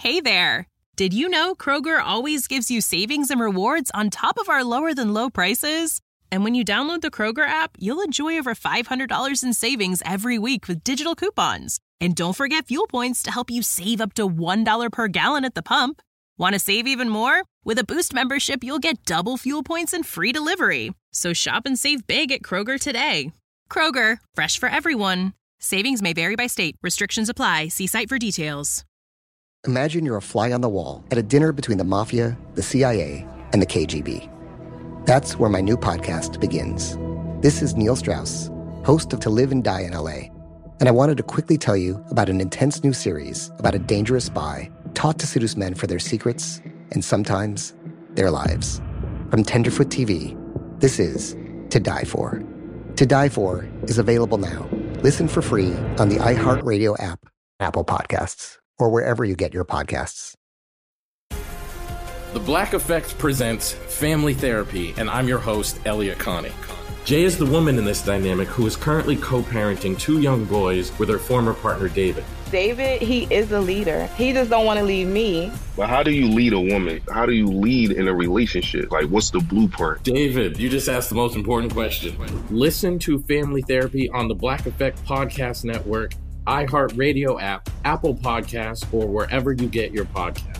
Hey there! Did you know Kroger always gives you savings and rewards on top of our lower-than-low prices? And when you download the Kroger app, you'll enjoy over $500 in savings every week with digital coupons. And don't forget fuel points to help you save up to $1 per gallon at the pump. Want to save even more? With a Boost membership, you'll get double fuel points and free delivery. So shop and save big at Kroger today. Kroger, fresh for everyone. Savings may vary by state. Restrictions apply. See site for details. Imagine you're a fly on the wall at a dinner between the Mafia, the CIA, and the KGB. That's where my new podcast begins. This is Neil Strauss, host of To Live and Die in LA, and I wanted to quickly tell you about an intense new series about a dangerous spy taught to seduce men for their secrets and sometimes their lives. From Tenderfoot TV, this is To Die For. To Die For is available now. Listen for free on the iHeartRadio app, Apple Podcasts, or wherever you get your podcasts. The Black Effect presents Family Therapy, and I'm your host, Elliot Connie. Jay is the woman in this dynamic who is currently co-parenting two young boys with her former partner, David. David, he is a leader. He just don't want to leave me. But how do you lead a woman? How do you lead in a relationship? Like, what's the blueprint? David, you just asked the most important question. Listen to Family Therapy on the Black Effect Podcast Network, iHeartRadio app, Apple Podcasts, or wherever you get your podcasts.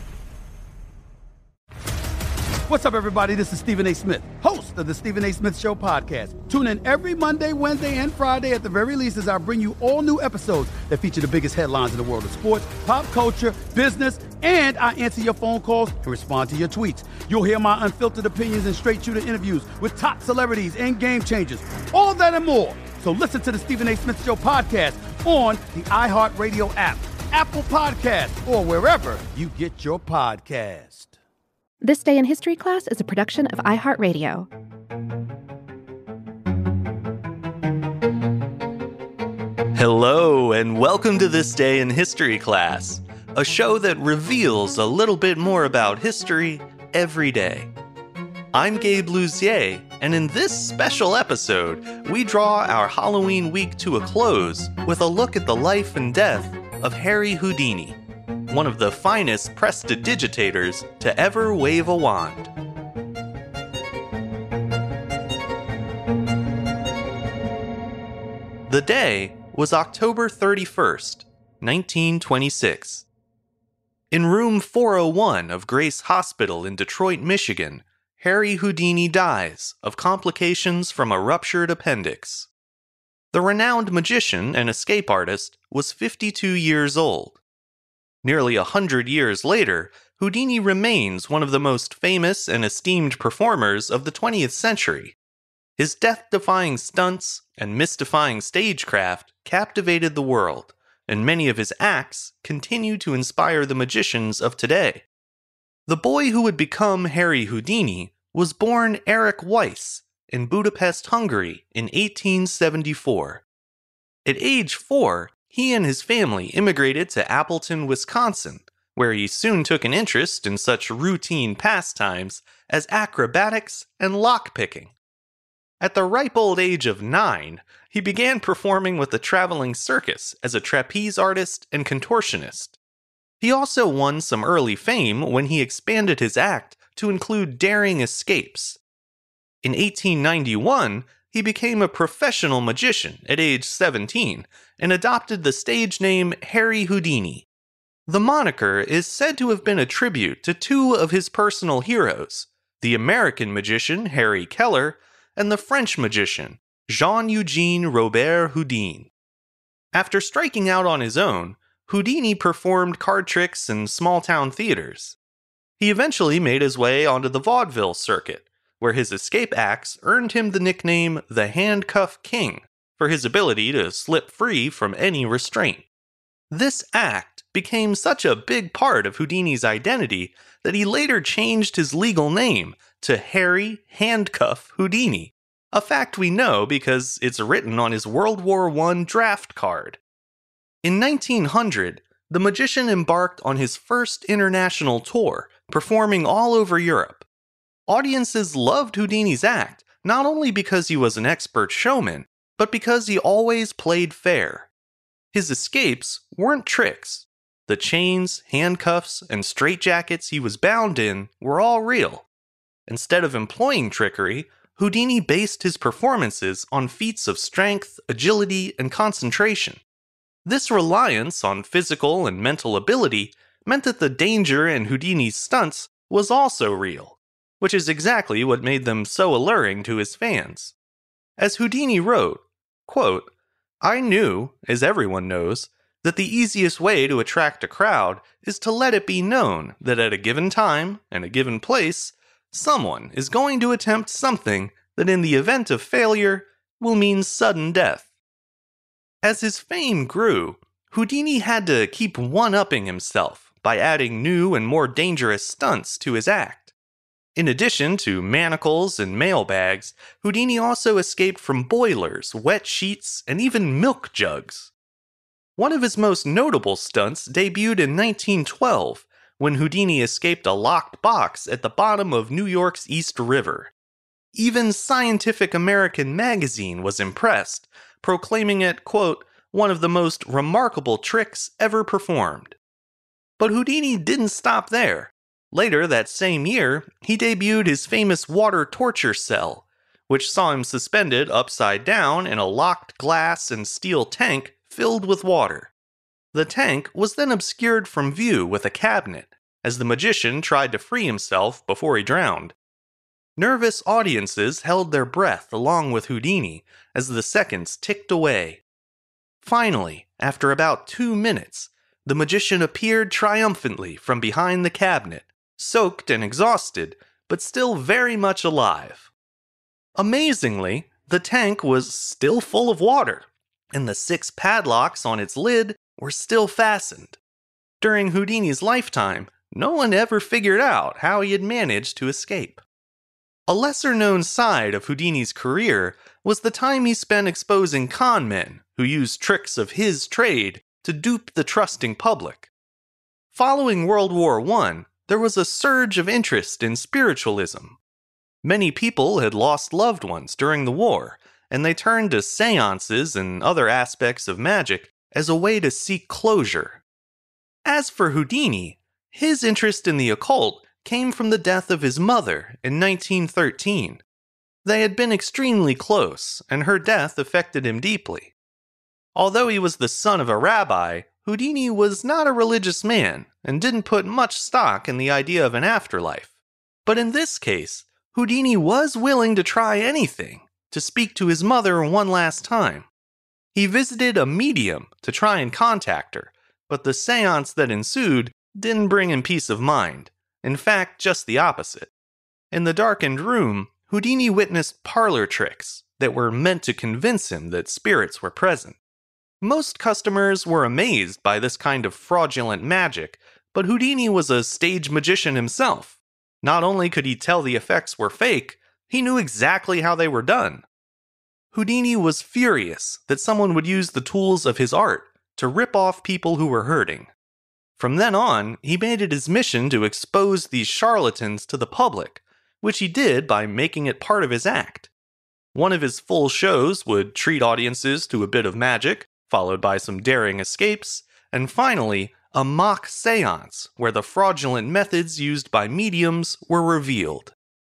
What's up, everybody? This is Stephen A. Smith, host of the Stephen A. Smith Show podcast. Tune in every Monday, Wednesday, and Friday at the very least as I bring you all new episodes that feature the biggest headlines in the world of sports, pop culture, business, and I answer your phone calls and respond to your tweets. You'll hear my unfiltered opinions and straight-shooter interviews with top celebrities and game changers. All that and more. So listen to the Stephen A. Smith Show podcast on the iHeartRadio app, Apple Podcasts, or wherever you get your podcast. This Day in History class is a production of iHeartRadio. Hello, and welcome to This Day in History class, a show that reveals a little bit more about history every day. I'm Gabe Luzier, and in this special episode, we draw our Halloween week to a close with a look at the life and death of Harry Houdini, one of the finest prestidigitators to ever wave a wand. The day was October 31st, 1926. In room 401 of Grace Hospital in Detroit, Michigan, Harry Houdini dies of complications from a ruptured appendix. The renowned magician and escape artist was 52 years old. Nearly 100 years later, Houdini remains one of the most famous and esteemed performers of the 20th century. His death-defying stunts and mystifying stagecraft captivated the world, and many of his acts continue to inspire the magicians of today. The boy who would become Harry Houdini was born Eric Weiss in Budapest, Hungary in 1874. At age 4, he and his family immigrated to Appleton, Wisconsin, where he soon took an interest in such routine pastimes as acrobatics and lockpicking. At the ripe old age of 9, he began performing with the traveling circus as a trapeze artist and contortionist. He also won some early fame when he expanded his act to include daring escapes. In 1891, he became a professional magician at age 17 and adopted the stage name Harry Houdini. The moniker is said to have been a tribute to two of his personal heroes, the American magician Harry Keller and the French magician Jean-Eugène Robert Houdin. After striking out on his own, Houdini performed card tricks in small-town theaters. He eventually made his way onto the vaudeville circuit, where his escape acts earned him the nickname the Handcuff King for his ability to slip free from any restraint. This act became such a big part of Houdini's identity that he later changed his legal name to Harry Handcuff Houdini, a fact we know because it's written on his World War I draft card. In 1900, the magician embarked on his first international tour, performing all over Europe. Audiences loved Houdini's act, not only because he was an expert showman, but because he always played fair. His escapes weren't tricks. The chains, handcuffs, and straitjackets he was bound in were all real. Instead of employing trickery, Houdini based his performances on feats of strength, agility, and concentration. This reliance on physical and mental ability meant that the danger in Houdini's stunts was also real, which is exactly what made them so alluring to his fans. As Houdini wrote, quote, "I knew, as everyone knows, that the easiest way to attract a crowd is to let it be known that at a given time and a given place, someone is going to attempt something that in the event of failure will mean sudden death." As his fame grew, Houdini had to keep one-upping himself by adding new and more dangerous stunts to his act. In addition to manacles and mailbags, Houdini also escaped from boilers, wet sheets, and even milk jugs. One of his most notable stunts debuted in 1912, when Houdini escaped a locked box at the bottom of New York's East River. Even Scientific American magazine was impressed, proclaiming it, quote, "one of the most remarkable tricks ever performed." But Houdini didn't stop there. Later that same year, he debuted his famous water torture cell, which saw him suspended upside down in a locked glass and steel tank filled with water. The tank was then obscured from view with a cabinet, as the magician tried to free himself before he drowned. Nervous audiences held their breath along with Houdini as the seconds ticked away. Finally, after about 2 minutes, the magician appeared triumphantly from behind the cabinet, soaked and exhausted, but still very much alive. Amazingly, the tank was still full of water, and the 6 padlocks on its lid were still fastened. During Houdini's lifetime, no one ever figured out how he had managed to escape. A lesser-known side of Houdini's career was the time he spent exposing con men who used tricks of his trade to dupe the trusting public. Following World War I, there was a surge of interest in spiritualism. Many people had lost loved ones during the war, and they turned to seances and other aspects of magic as a way to seek closure. As for Houdini, his interest in the occult came from the death of his mother in 1913. They had been extremely close, and her death affected him deeply. Although he was the son of a rabbi, Houdini was not a religious man and didn't put much stock in the idea of an afterlife. But in this case, Houdini was willing to try anything to speak to his mother one last time. He visited a medium to try and contact her, but the seance that ensued didn't bring him peace of mind. In fact, just the opposite. In the darkened room, Houdini witnessed parlor tricks that were meant to convince him that spirits were present. Most customers were amazed by this kind of fraudulent magic, but Houdini was a stage magician himself. Not only could he tell the effects were fake, he knew exactly how they were done. Houdini was furious that someone would use the tools of his art to rip off people who were hurting. From then on, he made it his mission to expose these charlatans to the public, which he did by making it part of his act. One of his full shows would treat audiences to a bit of magic, followed by some daring escapes, and finally, a mock seance where the fraudulent methods used by mediums were revealed.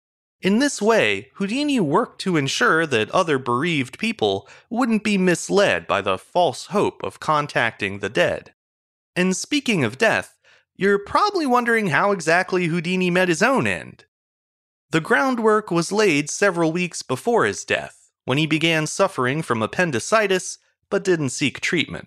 In this way, Houdini worked to ensure that other bereaved people wouldn't be misled by the false hope of contacting the dead. And speaking of death, you're probably wondering how exactly Houdini met his own end. The groundwork was laid several weeks before his death, when he began suffering from appendicitis but didn't seek treatment.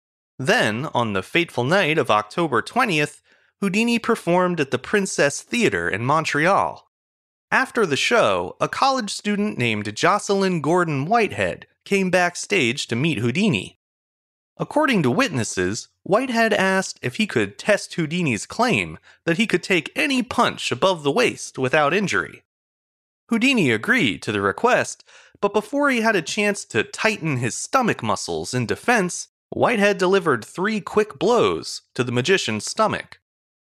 Then, on the fateful night of October 20th, Houdini performed at the Princess Theatre in Montreal. After the show, a college student named Jocelyn Gordon Whitehead came backstage to meet Houdini. According to witnesses, Whitehead asked if he could test Houdini's claim that he could take any punch above the waist without injury. Houdini agreed to the request, but before he had a chance to tighten his stomach muscles in defense, Whitehead delivered 3 quick blows to the magician's stomach.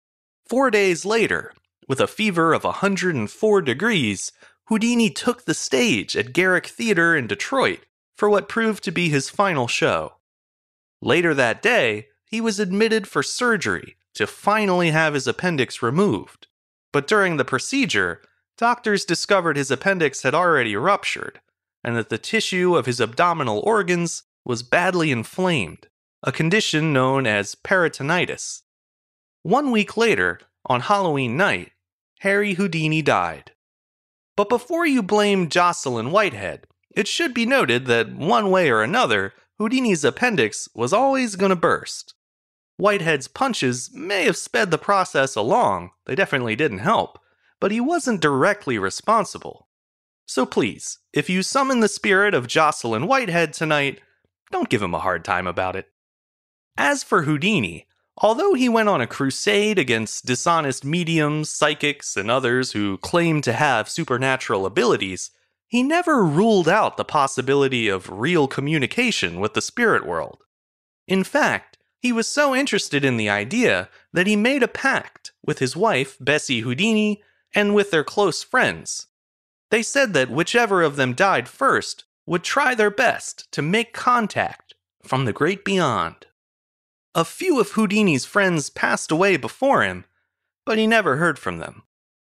4 days later, with a fever of 104 degrees, Houdini took the stage at Garrick Theatre in Detroit for what proved to be his final show. Later that day, he was admitted for surgery to finally have his appendix removed. But during the procedure, doctors discovered his appendix had already ruptured, and that the tissue of his abdominal organs was badly inflamed, a condition known as peritonitis. 1 week later, on Halloween night, Harry Houdini died. But before you blame Jocelyn Whitehead, it should be noted that one way or another, Houdini's appendix was always going to burst. Whitehead's punches may have sped the process along, they definitely didn't help, but he wasn't directly responsible. So please, if you summon the spirit of Jocelyn Whitehead tonight, don't give him a hard time about it. As for Houdini, although he went on a crusade against dishonest mediums, psychics, and others who claimed to have supernatural abilities, he never ruled out the possibility of real communication with the spirit world. In fact, he was so interested in the idea that he made a pact with his wife, Bessie Houdini, and with their close friends. They said that whichever of them died first would try their best to make contact from the great beyond. A few of Houdini's friends passed away before him, but he never heard from them.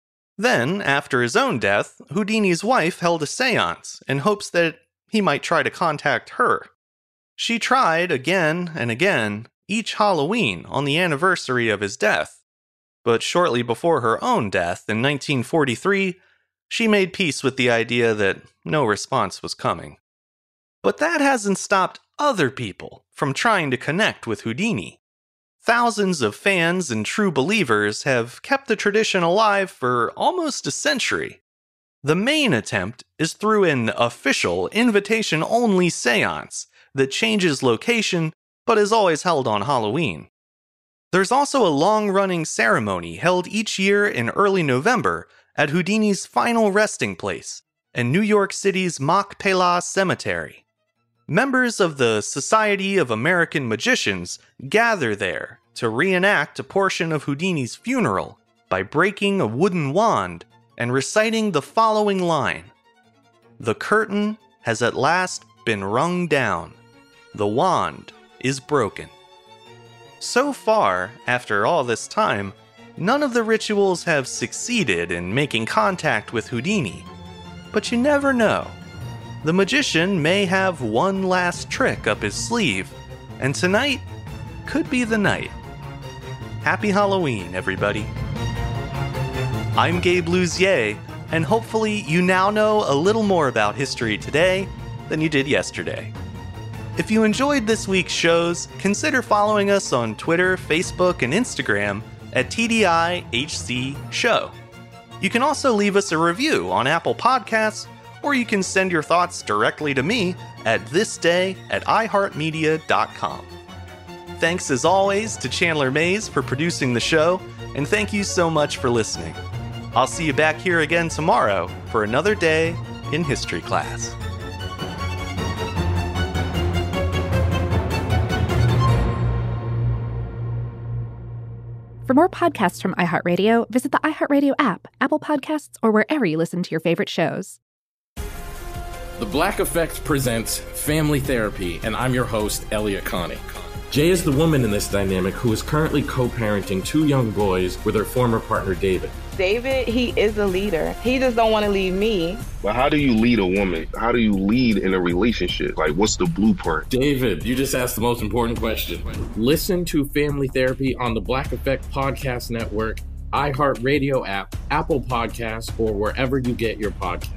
Then, after his own death, Houdini's wife held a seance in hopes that he might try to contact her. She tried again and again, each Halloween on the anniversary of his death, but shortly before her own death in 1943, she made peace with the idea that no response was coming. But that hasn't stopped other people from trying to connect with Houdini. Thousands of fans and true believers have kept the tradition alive for almost a century. The main attempt is through an official, invitation-only seance that changes location but is always held on Halloween. There's also a long-running ceremony held each year in early November at Houdini's final resting place in New York City's Machpelah Cemetery. Members of the Society of American Magicians gather there to reenact a portion of Houdini's funeral by breaking a wooden wand and reciting the following line: "The curtain has at last been rung down. The wand is broken." So far, after all this time, none of the rituals have succeeded in making contact with Houdini. But you never know. The magician may have one last trick up his sleeve, and tonight could be the night. Happy Halloween, everybody. I'm Gabe Luzier, and hopefully you now know a little more about history today than you did yesterday. If you enjoyed this week's shows, consider following us on Twitter, Facebook, and Instagram at TDIHC Show. You can also leave us a review on Apple Podcasts, or you can send your thoughts directly to me at thisday@iheartmedia.com. Thanks as always to Chandler Mays for producing the show, and thank you so much for listening. I'll see you back here again tomorrow for another day in history class. For more podcasts from iHeartRadio, visit the iHeartRadio app, Apple Podcasts, or wherever you listen to your favorite shows. The Black Effect presents Family Therapy, and I'm your host, Elliot Connie. Jay is the woman in this dynamic who is currently co-parenting two young boys with her former partner, David. David, he is a leader. He just don't want to leave me. But how do you lead a woman? How do you lead in a relationship? Like, what's the blueprint? David, you just asked the most important question. Listen to Family Therapy on the Black Effect Podcast Network, iHeartRadio app, Apple Podcasts, or wherever you get your podcasts.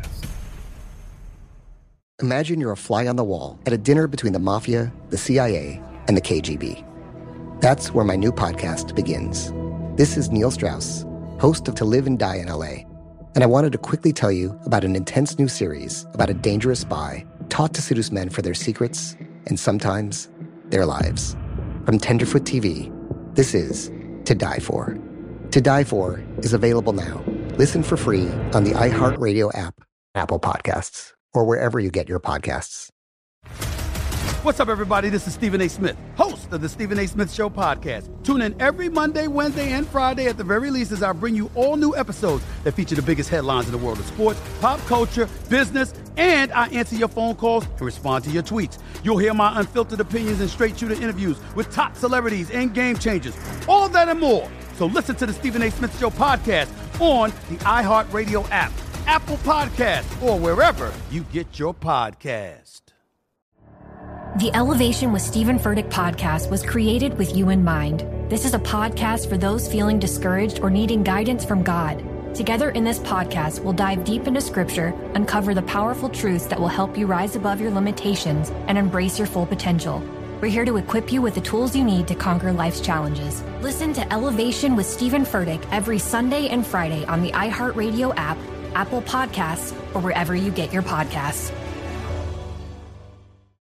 Imagine you're a fly on the wall at a dinner between the mafia, the CIA, and the KGB. That's where my new podcast begins. This is Neil Strauss, host of To Live and Die in LA, and I wanted to quickly tell you about an intense new series about a dangerous spy taught to seduce men for their secrets and sometimes their lives. From Tenderfoot TV, this is To Die For. To Die For is available now. Listen for free on the iHeartRadio app, Apple Podcasts, or wherever you get your podcasts. What's up, everybody? This is Stephen A. Smith, host of the Stephen A. Smith Show podcast. Tune in every Monday, Wednesday, and Friday at the very least as I bring you all new episodes that feature the biggest headlines in the world of sports, pop culture, business, And I answer your phone calls and respond to your tweets. You'll hear my unfiltered opinions and straight-shooter interviews with top celebrities and game changers. All that and more. So listen to the Stephen A. Smith Show podcast on the iHeartRadio app, Apple Podcasts, or wherever you get your podcast. The Elevation with Stephen Furtick podcast was created with you in mind. This is a podcast for those feeling discouraged or needing guidance from God. Together in this podcast, we'll dive deep into Scripture, uncover the powerful truths that will help you rise above your limitations and embrace your full potential. We're here to equip you with the tools you need to conquer life's challenges. Listen to Elevation with Stephen Furtick every Sunday and Friday on the iHeartRadio app, Apple Podcasts, or wherever you get your podcasts.